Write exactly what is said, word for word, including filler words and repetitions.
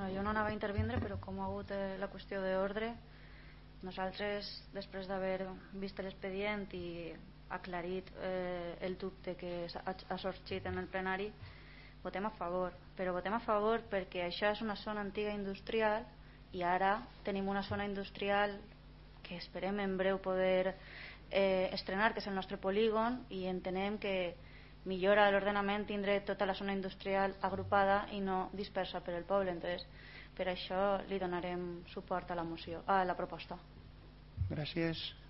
Bueno, jo no anava a intervindre, però com ha hagut eh, la qüestió d'ordre, nosaltres, després d'haver vist l'expedient i aclarit eh, el dubte que ha, ha sorgit en el plenari, votem a favor. Però votem a favor perquè això és una zona antiga industrial i ara tenim una zona industrial que esperem en breu poder eh, estrenar, que és el nostre polígon, i entenem que millora l'ordenament tindre tota la zona industrial agrupada i no dispersa per el poble. Entonces, per això li donarem suport a la moció, a la proposta. Gràcies.